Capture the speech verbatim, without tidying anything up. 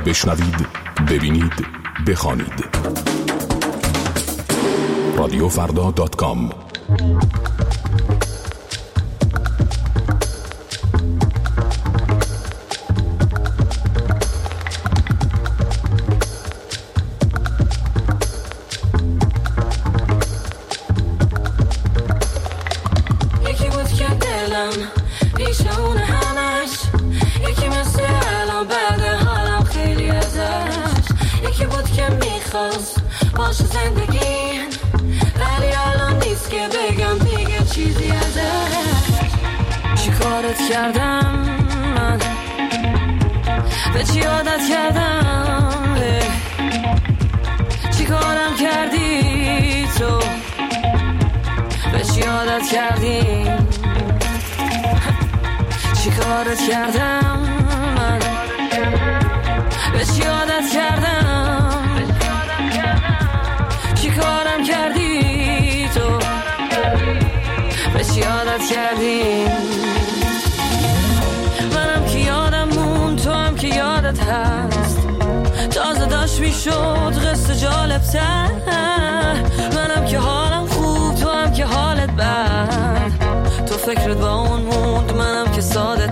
بشنوید، ببینید، بخوانید. رادیو فردا دات کام. یکی بود که دلم پیش اون همش، یکی مثل الان بعد حالم خیلی ازش، یکی بود که میخواست باشه زندگیم، ولی الان نیست که بگم دیگه چیزی ازش. چی کارت کردم من، به چی عادت کردم، چی کارم کردی تو، به چی عادت کردی، چی کارت کردم من، به چی عادت کردم، چی کارم کردی تو، به چی عادت کردی. منم که یادم مون، تو هم که یادت هست، تازه داشت میشد قصه جالب تر. منم که حالم خوب، تو هم که حالت بد، تو فکرت با اون موند، منم که ساده